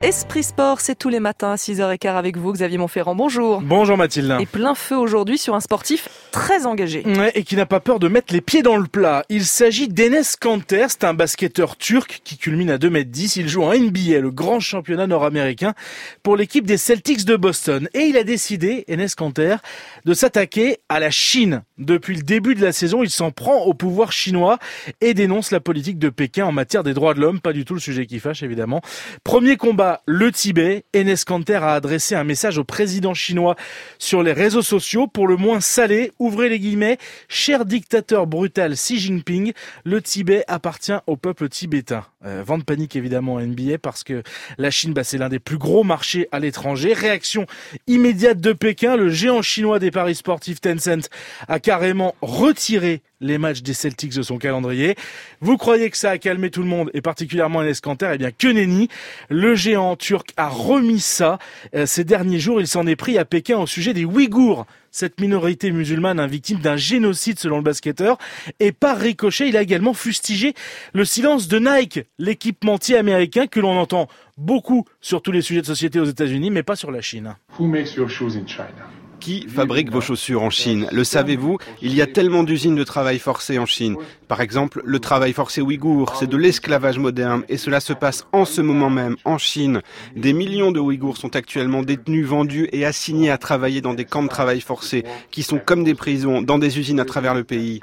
Esprit Sport, c'est tous les matins à 6h15 avec vous, Xavier Montferrand. Bonjour. Bonjour Mathilde. Et plein feu aujourd'hui sur un sportif très engagé. Ouais, et qui n'a pas peur de mettre les pieds dans le plat. Il s'agit d'Enes Kanter, c'est un basketteur turc qui culmine à 2,10 m. Il joue en NBA, le grand championnat nord-américain, pour l'équipe des Celtics de Boston. Et il a décidé, Enes Kanter, de s'attaquer à la Chine. Depuis le début de la saison, il s'en prend au pouvoir chinois et dénonce la politique de Pékin en matière des droits de l'homme. Pas du tout le sujet qui fâche, évidemment. Premier combat, le Tibet. Enes Kanter a adressé un message au président chinois sur les réseaux sociaux, pour le moins salé. Ouvrez les guillemets. Cher dictateur brutal Xi Jinping, le Tibet appartient au peuple tibétain. Vent de panique évidemment en NBA parce que la Chine, c'est l'un des plus gros marchés à l'étranger. Réaction immédiate de Pékin. Le géant chinois des paris sportifs Tencent a carrément retiré les matchs des Celtics de son calendrier. Vous croyez que ça a calmé tout le monde, et particulièrement Enes Kanter? Eh bien, que nenni. Le géant turc a remis ça. Ces derniers jours, il s'en est pris à Pékin au sujet des Ouïghours, cette minorité musulmane victime d'un génocide selon le basketteur. Et par ricochet, il a également fustigé le silence de Nike, l'équipementier américain que l'on entend beaucoup sur tous les sujets de société aux États-Unis, mais pas sur la Chine. Who makes your shoes in China? Qui fabrique vos chaussures en Chine? Le savez-vous? Il y a tellement d'usines de travail forcé en Chine. Par exemple, le travail forcé ouïghour, c'est de l'esclavage moderne et cela se passe en ce moment même en Chine. Des millions de Ouïghours sont actuellement détenus, vendus et assignés à travailler dans des camps de travail forcé qui sont comme des prisons dans des usines à travers le pays.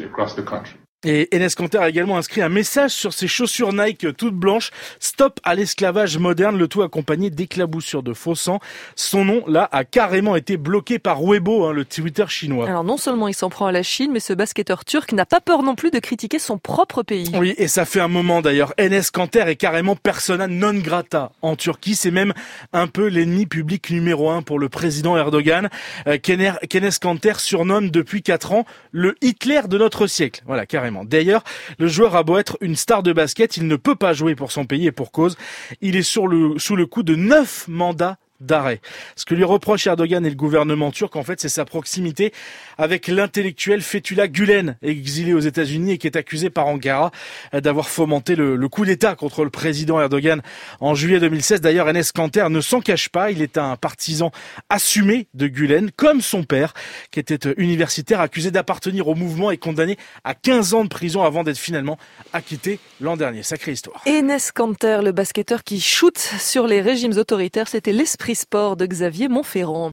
Et Enes Kanter a également inscrit un message sur ses chaussures Nike toutes blanches. Stop à l'esclavage moderne, le tout accompagné d'éclaboussures de faux sang. Son nom, là, a carrément été bloqué par Weibo, le Twitter chinois. Alors non seulement il s'en prend à la Chine, mais ce basketteur turc n'a pas peur non plus de critiquer son propre pays. Oui, et ça fait un moment d'ailleurs. Enes Kanter est carrément persona non grata en Turquie. C'est même un peu l'ennemi public numéro 1 pour le président Erdogan. Qu'Enes Kanter surnomme depuis 4 ans le Hitler de notre siècle. Voilà, carrément. D'ailleurs, le joueur a beau être une star de basket, il ne peut pas jouer pour son pays et pour cause. Il est sous le coup de 9 mandats d'arrêt. Ce que lui reproche Erdogan et le gouvernement turc, en fait, c'est sa proximité avec l'intellectuel Fethullah Gülen, exilé aux États-Unis et qui est accusé par Ankara d'avoir fomenté le coup d'État contre le président Erdogan en juillet 2016. D'ailleurs, Enes Kanter ne s'en cache pas. Il est un partisan assumé de Gülen, comme son père, qui était universitaire, accusé d'appartenir au mouvement et condamné à 15 ans de prison avant d'être finalement acquitté l'an dernier. Sacrée histoire. Enes Kanter, le basketteur qui shoot sur les régimes autoritaires, c'était l'Esprit Sport de Xavier Montferrand.